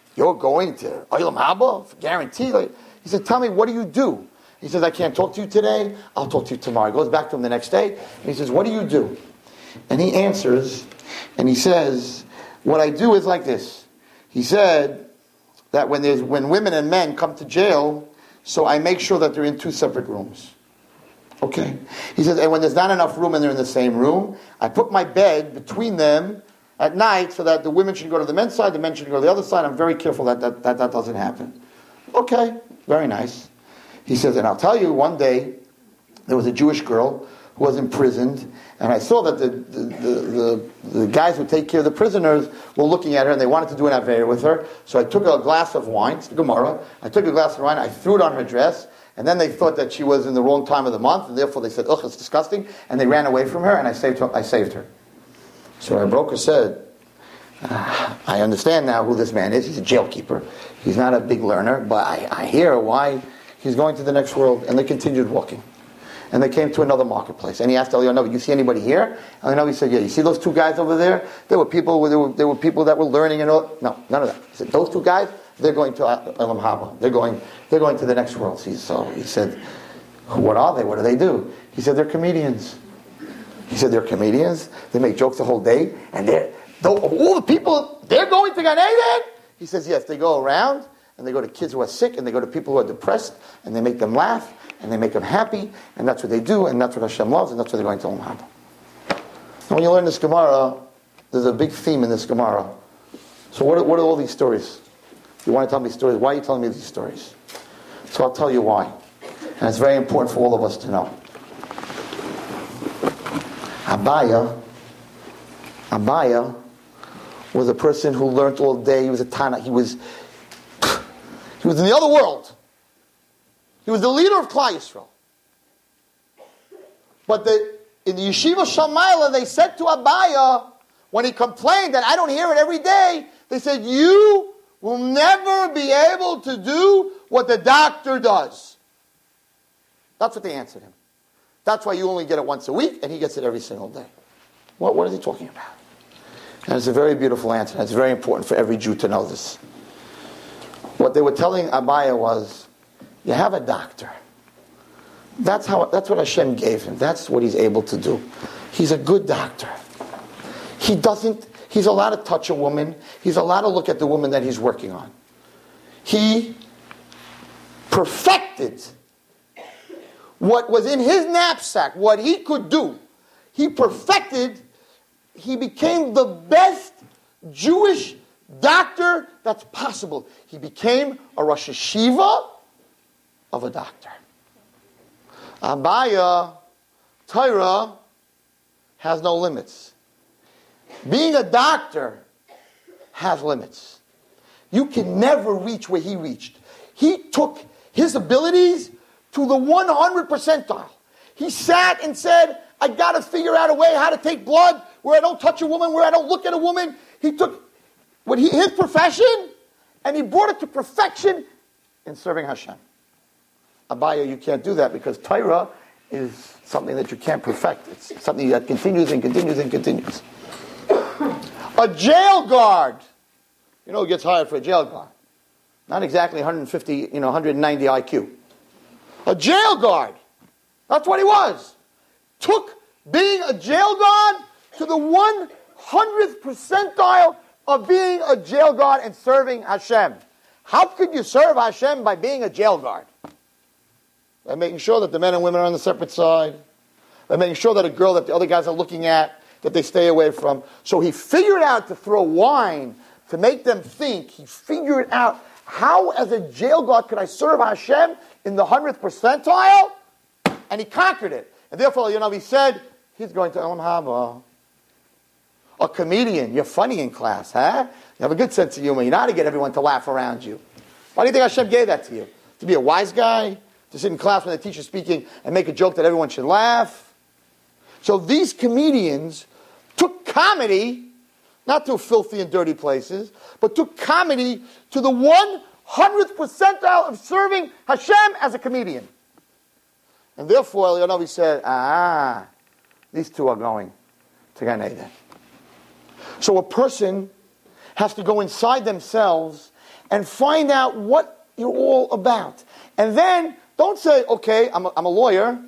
Speaker 1: Olam Haba? Guaranteed. He said, tell me, what do you do? He says, I can't talk to you today. I'll talk to you tomorrow. He goes back to him the next day. And he says, what do you do? And he answers, and he says, what I do is like this. He said that when women and men come to jail, so I make sure that they're in 2 separate rooms. Okay? He says, and when there's not enough room and they're in the same room, I put my bed between them at night so that the women should go to the men's side, the men should go to the other side. I'm very careful that doesn't happen. Okay, very nice. He says, and I'll tell you, one day there was a Jewish girl who was imprisoned, and I saw that the guys who take care of the prisoners were looking at her, and they wanted to do an avera with her. So I took a glass of wine, it's the Gemara. I took a glass of wine, I threw it on her dress, and then they thought that she was in the wrong time of the month, and therefore they said, ugh, it's disgusting, and they ran away from her, and I saved her. So our broker said, I understand now who this man is. He's a jail keeper. He's not a big learner, but I hear why he's going to the next world. And they continued walking. And they came to another marketplace. And he asked Eliyahu Hanavi, you see anybody here? Eliyahu Hanavi said, yeah. You see those 2 guys over there? There were people that were learning and all. No, none of that. He said, those 2 guys, they're going to Olam Haba. They're going to the next world. So he said, what are they? What do they do? He said, they're comedians. He said, they're comedians. They make jokes the whole day. And all the people, they're going to Gan Eden? He says, yes, they go around and they go to kids who are sick and they go to people who are depressed and they make them laugh and they make them happy, and that's what they do, and that's what Hashem loves, and that's what they're going to Olam Haba. And when you learn this Gemara, there's a big theme in this Gemara. So what are all these stories? You want to tell me stories? Why are you telling me these stories? So I'll tell you why. And it's very important for all of us to know. Abaya was a person who learned all day. He was a Tana. He was in the other world. He was the leader of Klal Yisrael. But in the Yeshiva Shamayla, they said to Abaya, when he complained that I don't hear it every day, they said, you will never be able to do what the doctor does. That's what they answered him. That's why you only get it once a week, and he gets it every single day. What is he talking about? And it's a very beautiful answer. And it's very important for every Jew to know this. What they were telling Abaya was, you have a doctor. That's what Hashem gave him. That's what he's able to do. He's a good doctor. He's allowed to touch a woman. He's allowed to look at the woman that he's working on. He perfected what was in his knapsack, what he could do. He became the best Jewish doctor that's possible. He became a Rosh Hashiva of a doctor. Abaya, Torah, has no limits. Being a doctor has limits. You can never reach where he reached. He took his abilities to the 100 percentile. He sat and said, I got to figure out a way how to take blood where I don't touch a woman, where I don't look at a woman. He took his profession and he brought it to perfection in serving Hashem. Abaya, you can't do that because Torah is something that you can't perfect. It's something that continues and continues and continues. A jail guard, who gets hired for a jail guard? Not exactly 150, 190 IQ. A jail guard. That's what he was. Took being a jail guard to the 100th percentile of being a jail guard and serving Hashem. How could you serve Hashem by being a jail guard? By making sure that the men and women are on the separate side. By making sure that a girl that the other guys are looking at, that they stay away from. So he figured out to throw wine to make them think. He figured out how, as a jail guard, could I serve Hashem in the 100th percentile? And he conquered it. And therefore, he said, he's going to Olam Haba. A comedian, you're funny in class, huh? You have a good sense of humor. You know how to get everyone to laugh around you. Why do you think Hashem gave that to you? To be a wise guy? To sit in class when the teacher's speaking and make a joke that everyone should laugh? So these comedians took comedy, not to filthy and dirty places, but took comedy to the 100th percentile of serving Hashem as a comedian. And therefore, Eliyahu said, these two are going to Gan Eden. So a person has to go inside themselves and find out what you're all about. And then, don't say, okay, I'm a lawyer,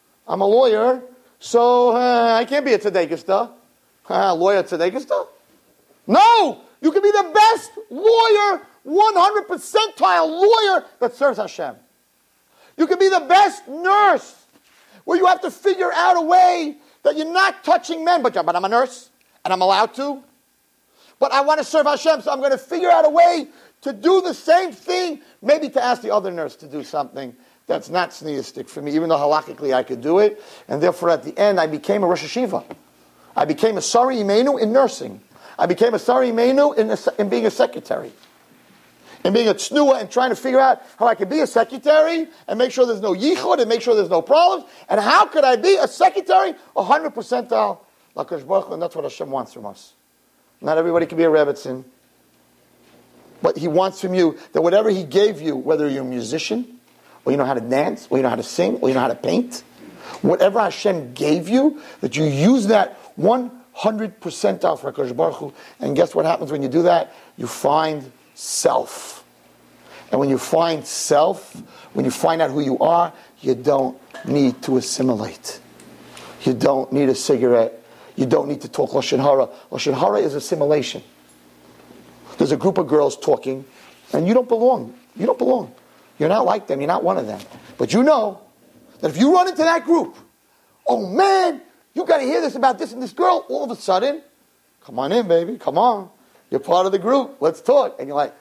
Speaker 1: so I can't be a tzedekista. Lawyer tzedekista? No! You can be the best lawyer, 100 percentile lawyer that serves Hashem. You can be the best nurse, where you have to figure out a way that you're not touching men, but I'm a nurse, and I'm allowed to. But I want to serve Hashem, so I'm going to figure out a way to do the same thing, maybe to ask the other nurse to do something that's not sneistic for me, even though halakhically I could do it. And therefore, at the end, I became a Rosh Hashiva. I became a Sari Imenu in nursing. I became a Sari Imenu in being a secretary. In being a tznuah and trying to figure out how I could be a secretary and make sure there's no yichud and make sure there's no problems. And how could I be a secretary 100 percentile l'Hakadosh Baruch Hu? And that's what Hashem wants from us. Not everybody can be a Rebbetzin. But He wants from you that whatever He gave you, whether you're a musician, or you know how to dance, or you know how to sing, or you know how to paint, whatever Hashem gave you, that you use that 100 percentile for HaKadosh Baruch Hu. And guess what happens when you do that? You find self. And when you find self, when you find out who you are, you don't need to assimilate. You don't need a cigarette. You don't need to talk Lashon Hara. Lashon Hara is assimilation. There's a group of girls talking, and you don't belong. You don't belong. You're not like them. You're not one of them. But you know that if you run into that group, oh man, you got to hear this about this and this girl. All of a sudden, come on in, baby. Come on. You're part of the group. Let's talk. And you're like,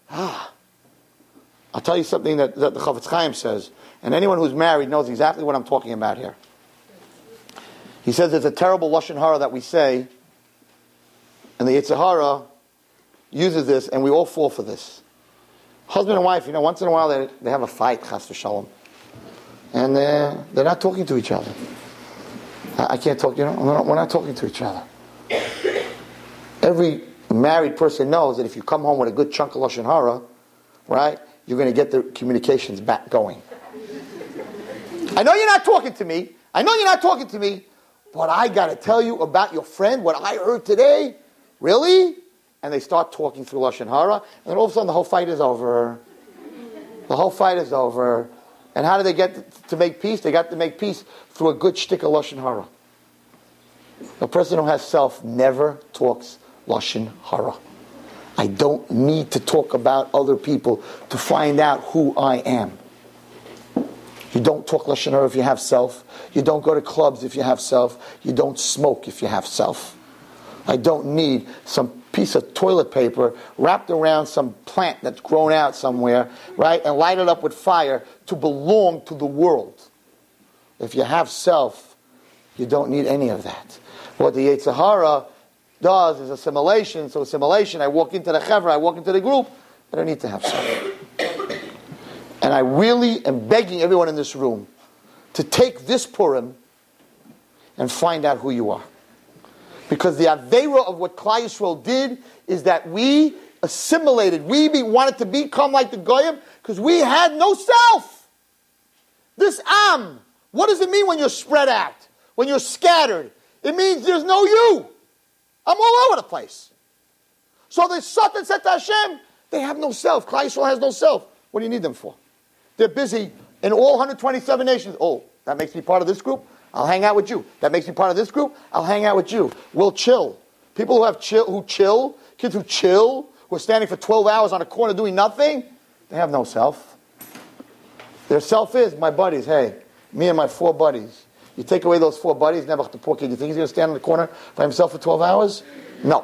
Speaker 1: I'll tell you something that the Chafetz Chaim says, and anyone who's married knows exactly what I'm talking about here. He says it's a terrible Lashon Hara that we say, and the Yetzer Hara uses this, and we all fall for this. Husband and wife, once in a while they have a fight, chas v'shalom, and they're not talking to each other. I can't talk, we're not talking to each other. Every married person knows that if you come home with a good chunk of Lashon Hara, right, you're going to get the communications back going. I know you're not talking to me, but I got to tell you about your friend, what I heard today. Really? And they start talking through Lashon Hara, and then all of a sudden the whole fight is over. The whole fight is over. And how do they get to make peace? They got to make peace through a good shtick of Lashon Hara. A person who has self never talks Lashon Hara. I don't need to talk about other people to find out who I am. You don't talk Lashon Hara if you have self. You don't go to clubs if you have self. You don't smoke if you have self. I don't need some piece of toilet paper wrapped around some plant that's grown out somewhere, right, and light it up with fire to belong to the world. If you have self, you don't need any of that. What the Yetzer Hara does is assimilation. So assimilation, I walk into the chevra, I walk into the group, I don't need to have self. And I really am begging everyone in this room to take this Purim and find out who you are. Because the Aveira of what Klal Yisrael did is that we assimilated. We wanted to become like the Goyim because we had no self. This Am, what does it mean when you're spread out? When you're scattered? It means there's no you. I'm all over the place. So the Satan said to Hashem, they have no self. Klal Yisrael has no self. What do you need them for? They're busy in all 127 nations. Oh, that makes me part of this group? I'll hang out with you. That makes me part of this group? I'll hang out with you. We'll chill. People who have chill, kids who chill, who are standing for 12 hours on a corner doing nothing, they have no self. Their self is my buddies. Hey, me and my 4 buddies. You take away those 4 buddies, never the poor kid. You think he's going to stand in the corner by himself for 12 hours? No.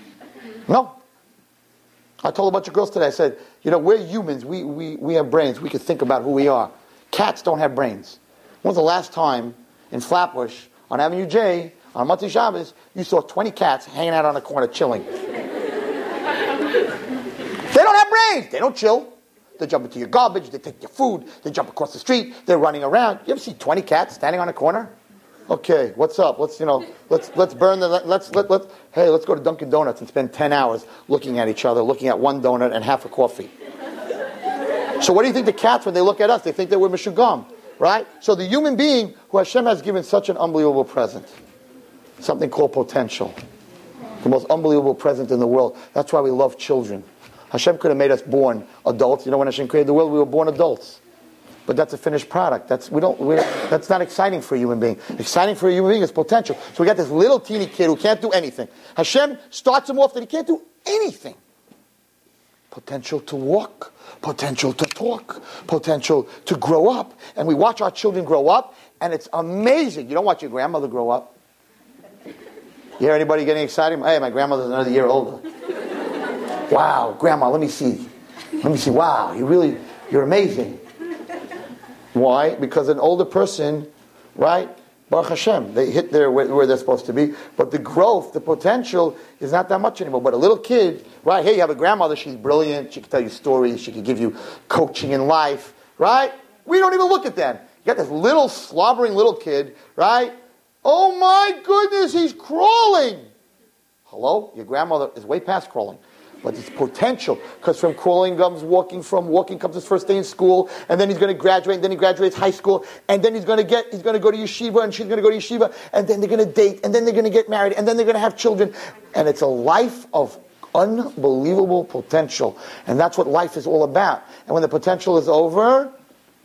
Speaker 1: I told a bunch of girls today, I said, we're humans. We have brains. We can think about who we are. Cats don't have brains. When's the last time in Flatbush, on Avenue J, on Motzei Shabbos, you saw 20 cats hanging out on a corner chilling? They don't have brains. They don't chill. They jump into your garbage. They take your food. They jump across the street. They're running around. You ever see 20 cats standing on a corner? Okay, what's up? Let's burn the, hey, let's go to Dunkin' Donuts and spend 10 hours looking at each other, looking at one donut and half a coffee. So what do you think the cats, when they look at us, they think that we're Meshugam, right? So the human being who Hashem has given such an unbelievable present, something called potential, the most unbelievable present in the world. That's why we love children. Hashem could have made us born adults. When Hashem created the world, we were born adults. But that's a finished product. That's not exciting for a human being. Exciting for a human being is potential. So we got this little teeny kid who can't do anything. Hashem starts him off that he can't do anything. Potential to walk, potential to talk, potential to grow up. And we watch our children grow up, and it's amazing. You don't watch your grandmother grow up. You hear anybody getting excited? Hey, my grandmother's another year older. Wow, grandma, let me see. Wow, you're amazing. Why? Because an older person, right? Baruch Hashem, they hit where they're supposed to be. But the growth, the potential is not that much anymore. But a little kid, right? Hey, you have a grandmother, she's brilliant. She can tell you stories. She can give you coaching in life, right? We don't even look at that. You got this little slobbering little kid, right? Oh my goodness, he's crawling. Hello? Your grandmother is way past crawling. But it's potential, because from crawling comes walking, from walking comes his first day in school, and then he's going to graduate, and then he graduates high school, and then he's going to go to yeshiva, and she's going to go to yeshiva, and then they're going to date, and then they're going to get married, and then they're going to have children. And it's a life of unbelievable potential. And that's what life is all about. And when the potential is over,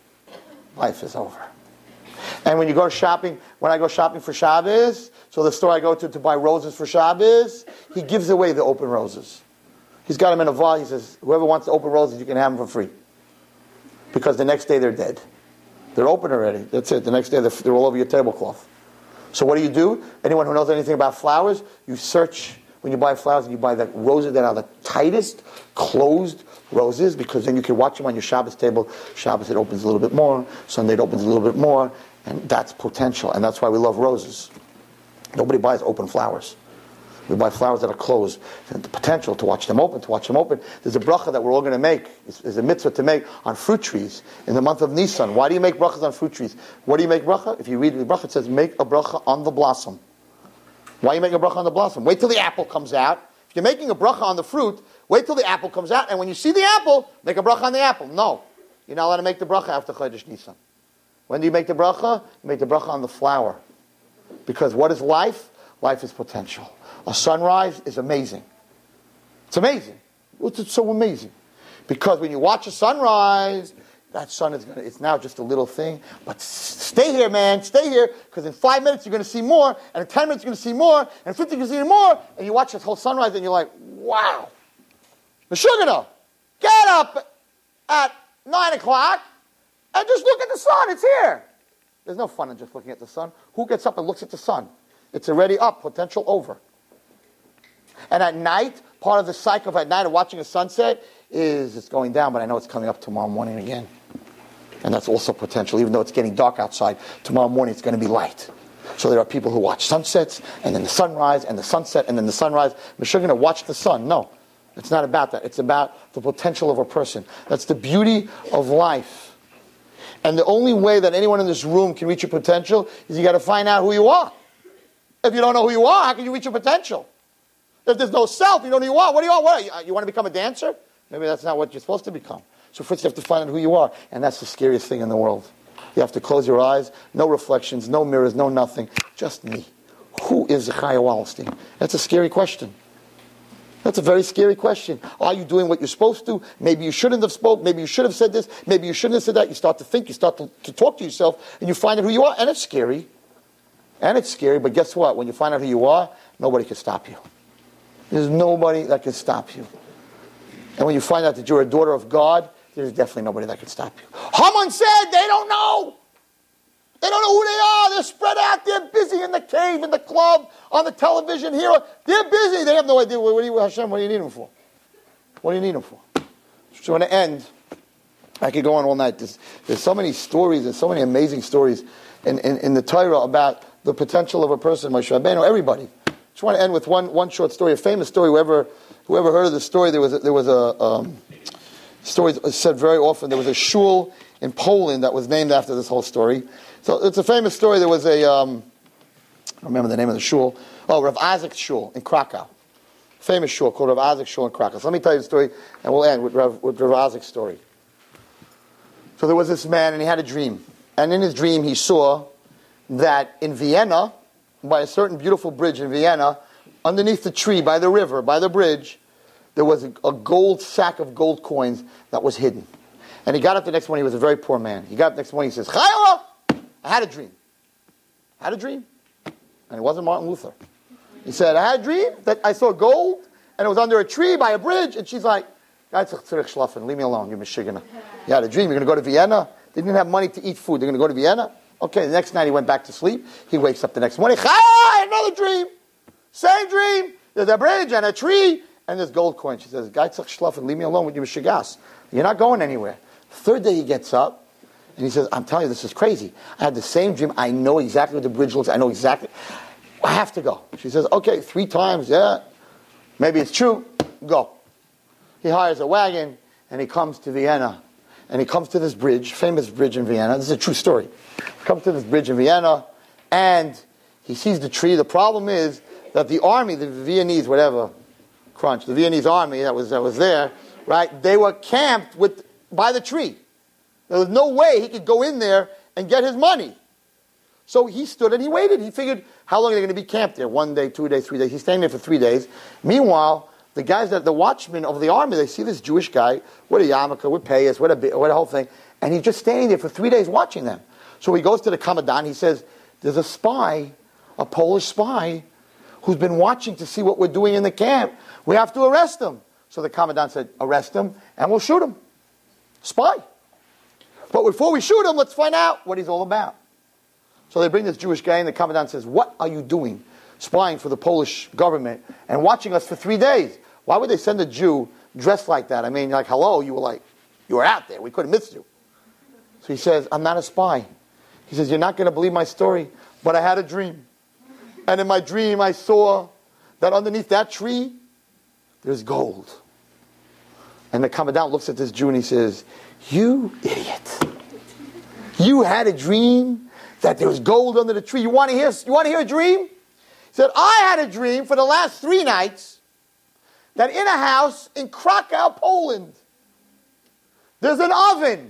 Speaker 1: life is over. And when you go shopping, when I go shopping for Shabbos, so the store I go to buy roses for Shabbos, he gives away the open roses. He's got them in a vase. He says, whoever wants to open roses, you can have them for free. Because the next day they're dead. They're open already. That's it. The next day they're all over your tablecloth. So what do? Anyone who knows anything about flowers, you search when you buy flowers and you buy the roses that are the tightest, closed roses, because then you can watch them on your Shabbos table. Shabbos it opens a little bit more. Sunday it opens a little bit more. And that's potential. And that's why we love roses. Nobody buys open flowers. We buy flowers that are closed. And the potential to watch them open, There's a bracha that we're all going to make. There's a mitzvah to make on fruit trees in the month of Nisan. Why do you make brachas on fruit trees? What do you make bracha? If you read the bracha, it says make a bracha on the blossom. Why are you making a bracha on the blossom? Wait till the apple comes out. If you're making a bracha on the fruit, wait till the apple comes out. And when you see the apple, make a bracha on the apple. No. You're not allowed to make the bracha after Chodesh Nisan. When do you make the bracha? You make the bracha on the flower. Because what is life? Life is potential. A sunrise is amazing. It's amazing. It's so amazing. Because when you watch a sunrise, that sun it's now just a little thing. But stay here, man. Stay here. Because in 5 minutes you're going to see more. And in 10 minutes you're going to see more. And in 15 you're going to see more. And you watch this whole sunrise and you're like, wow. Meshugana, get up at 9 o'clock and just look at the sun. It's here. There's no fun in just looking at the sun. Who gets up and looks at the sun? It's already up. Potential over. And at night, part of the cycle of at night of watching a sunset is it's going down, but I know it's coming up tomorrow morning again. And that's also potential. Even though it's getting dark outside, tomorrow morning it's going to be light. So there are people who watch sunsets, and then the sunrise, and the sunset, and then the sunrise. But you're going to watch the sun. No, it's not about that. It's about the potential of a person. That's the beauty of life. And the only way that anyone in this room can reach your potential is you got to find out who you are. If you don't know who you are, how can you reach your potential? If there's no self, you don't know who you are. What do you want? You want to become a dancer? Maybe that's not what you're supposed to become. So first you have to find out who you are. And that's the scariest thing in the world. You have to close your eyes. No reflections, no mirrors, no nothing. Just me. Who is Chaya Wallerstein? That's a scary question. That's a very scary question. Are you doing what you're supposed to? Maybe you shouldn't have spoke. Maybe you should have said this. Maybe you shouldn't have said that. You start to think. You start to talk to yourself. And you find out who you are. And it's scary. But guess what? When you find out who you are, nobody can stop you. There's nobody that can stop you. And when you find out that you're a daughter of God, there's definitely nobody that can stop you. Haman said they don't know. They don't know who they are. They're spread out. They're busy in the cave, in the club, on the television here. They're busy. They have no idea. Hashem, what do you need them for? What do you need them for? So in the end, I could go on all night. There's so many stories. There's so many amazing stories in the Torah about the potential of a person, Moshe Rabbeinu, everybody. I just want to end with one short story, a famous story. Whoever heard of the story, there was a story said very often. There was a shul in Poland that was named after this whole story. So it's a famous story. There was I don't remember the name of the shul. Oh, Rav Isaac Shul in Krakow. Famous shul called Rav Isaac Shul in Krakow. So let me tell you the story, and we'll end with Rav Isaac's story. So there was this man, and he had a dream. And in his dream, he saw that in Vienna, by a certain beautiful bridge in Vienna, underneath the tree, by the river, by the bridge, there was a gold sack of gold coins that was hidden. And he got up the next morning. He was a very poor man. He got up the next morning. He says, Chayla, I had a dream. I had a dream. And it wasn't Martin Luther. He said, I had a dream that I saw gold, and it was under a tree by a bridge. And she's like, leave me alone, you Michiganer. You had a dream. You're going to go to Vienna? They didn't have money to eat food. They're going to go to Vienna? Okay, the next night he went back to sleep. He wakes up the next morning. I had another dream. Same dream. There's a bridge and a tree and there's gold coins. She says, Guy Tzach leave me alone with your Mishigas. You're not going anywhere. Third day he gets up and he says, I'm telling you, this is crazy. I had the same dream. I know exactly what the bridge looks like. I know exactly. I have to go. She says, okay, 3 times, yeah. Maybe it's true. Go. He hires a wagon and he comes to Vienna. And he comes to this bridge, famous bridge in Vienna. This is a true story. He comes to this bridge in Vienna, and he sees the tree. The problem is that the army, the Viennese, whatever, the Viennese army that was there, right? They were camped by the tree. There was no way he could go in there and get his money. So he stood and he waited. He figured, how long are they going to be camped there? 1 day, 2 days, 3 days. He's staying there for 3 days. Meanwhile, the guys the watchmen of the army, they see this Jewish guy with a yarmulke, with payas, with a whole thing, and he's just standing there for 3 days watching them. So he goes to the commandant. He says, "There's a spy, a Polish spy, who's been watching to see what we're doing in the camp. We have to arrest him." So the commandant said, "Arrest him, and we'll shoot him. Spy. But before we shoot him, let's find out what he's all about." So they bring this Jewish guy, and the commandant says, "What are you doing, spying for the Polish government and watching us for 3 days? Why would they send a Jew dressed like that? I mean, like, hello, you were out there. We could have missed you." So he says, "I'm not a spy." He says, "You're not going to believe my story, but I had a dream. And in my dream, I saw that underneath that tree, there's gold." And the commandant looks at this Jew and he says, "You idiot. You had a dream that there was gold under the tree. You want to hear a dream?" He said, "I had a dream for the last 3 nights that in a house in Krakow, Poland, there's an oven.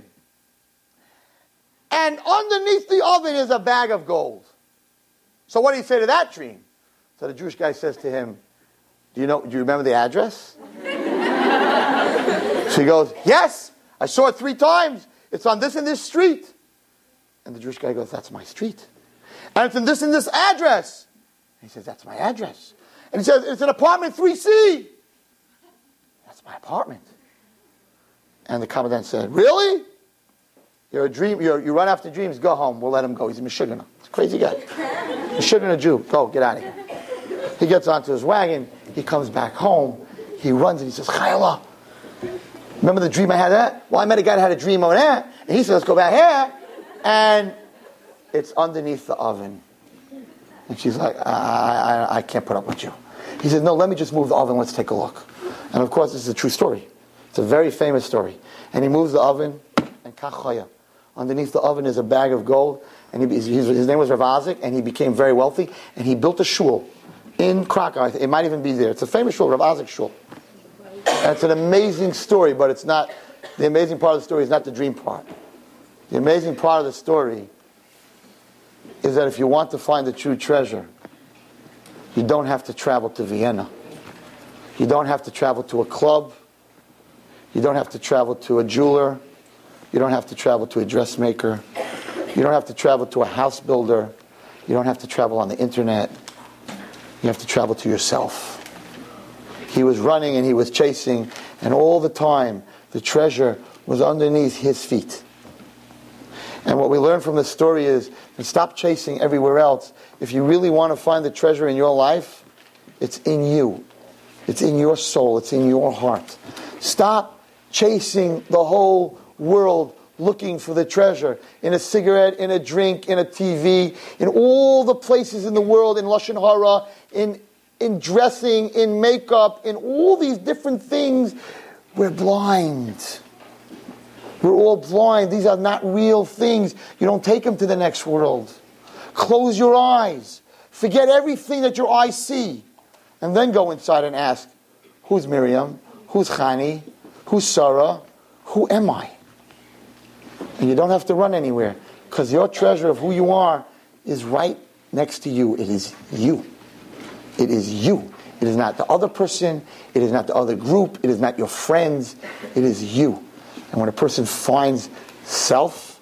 Speaker 1: And underneath the oven is a bag of gold." So what do you say to that dream? So the Jewish guy says to him, do you remember the address? So he goes, "Yes, I saw it 3 times. It's on this and this street." And the Jewish guy goes, "That's my street. And it's in this and this address." And he says, "That's my address." And he says, "It's an apartment 3C. That's my apartment." And the commandant said, "Really? You're a dream. You run after dreams. Go home. We'll let him go. He's a Meshuggah. He's a crazy guy. Meshuggah Jew. Go, get out of here." He gets onto his wagon. He comes back home. He runs and he says, "Chayla, remember the dream I had that? Well, I met a guy that had a dream over there." And he said, "Let's go back here." And it's underneath the oven. And she's like, I can't put up with you." He said, "No, let me just move the oven. Let's take a look." And of course, this is a true story. It's a very famous story. And he moves the oven, and kachaya. Underneath the oven is a bag of gold. And his name was Rav Isaac, and he became very wealthy. And he built a shul in Krakow. It might even be there. It's a famous shul, Rav Isaac Shul. And it's an amazing story, but it's not. The amazing part of the story is not the dream part. The amazing part of the story is that if you want to find the true treasure, you don't have to travel to Vienna. You don't have to travel to a club. You don't have to travel to a jeweler. You don't have to travel to a dressmaker. You don't have to travel to a house builder. You don't have to travel on the internet. You have to travel to yourself. He was running and he was chasing, and all the time the treasure was underneath his feet. And what we learn from this story is, stop chasing everywhere else. If you really want to find the treasure in your life, it's in you. It's in your soul. It's in your heart. Stop chasing the whole world looking for the treasure in a cigarette, in a drink, in a TV, in all the places in the world, in Lashon Hara, in dressing, in makeup, in all these different things. We're blind. We're all blind. These are not real things. You don't take them to the next world. Close your eyes. Forget everything that your eyes see. And then go inside and ask, who's Miriam? Who's Chani? Who's Sarah? Who am I? And you don't have to run anywhere, because your treasure of who you are is right next to you. It is you. It is you. It is not the other person. It is not the other group. It is not your friends. It is you. And when a person finds self,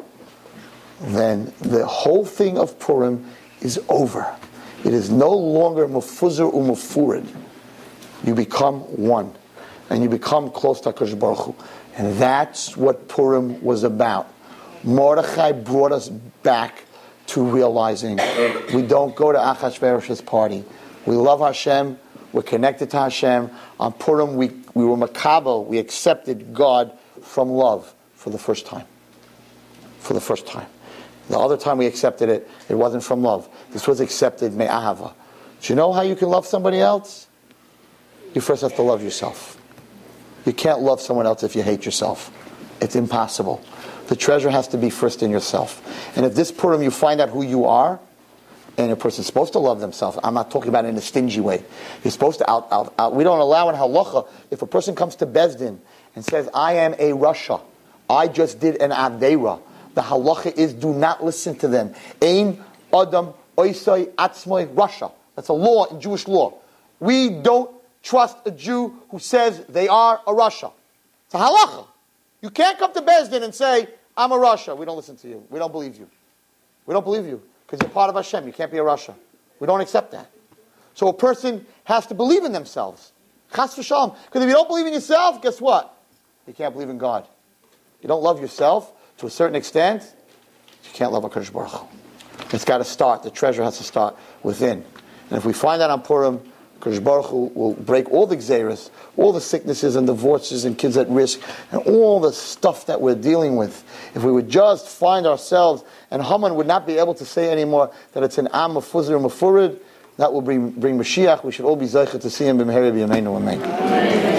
Speaker 1: then the whole thing of Purim is over. It is no longer mufuzar umufurid. You become one. And you become close to HaKadosh Baruch Hu. And that's what Purim was about. Mordechai brought us back to realizing we don't go to Achashverosh's party. We love Hashem. We're connected to Hashem. On Purim, we were makabel. We accepted God from love for the first time. For the first time. The other time we accepted it, it wasn't from love. This was accepted me'ahava. Do you know how you can love somebody else? You first have to love yourself. You can't love someone else if you hate yourself. It's impossible. The treasure has to be first in yourself. And if this Purim you find out who you are, and a person's supposed to love themselves, I'm not talking about it in a stingy way. You're supposed to out. We don't allow in halacha, if a person comes to Beis Din and says, I am a Rasha, I just did an Aveira, the halacha is, do not listen to them. Ein Adam Oisai Atzmoi Rasha. That's a law in Jewish law. We don't trust a Jew who says they are a Rasha. It's a halacha. You can't come to Beis Din and say, I'm a Rasha. We don't listen to you. We don't believe you. We don't believe you because you're part of Hashem. You can't be a Rasha. We don't accept that. So a person has to believe in themselves. Chas v'shalom. Because if you don't believe in yourself, guess what? You can't believe in God. You don't love yourself to a certain extent, you can't love HaKadosh Baruch Hu. It's got to start. The treasure has to start within. And if we find that on Purim, HaKadosh Baruch Hu will break all the gzeiros, all the sicknesses and divorces and kids at risk, and all the stuff that we're dealing with. If we would just find ourselves, and Haman would not be able to say anymore that it's an am mefuzir mefurid, that will bring Mashiach. We should all be zeicha to see him b'meher b'yameinu. Amen.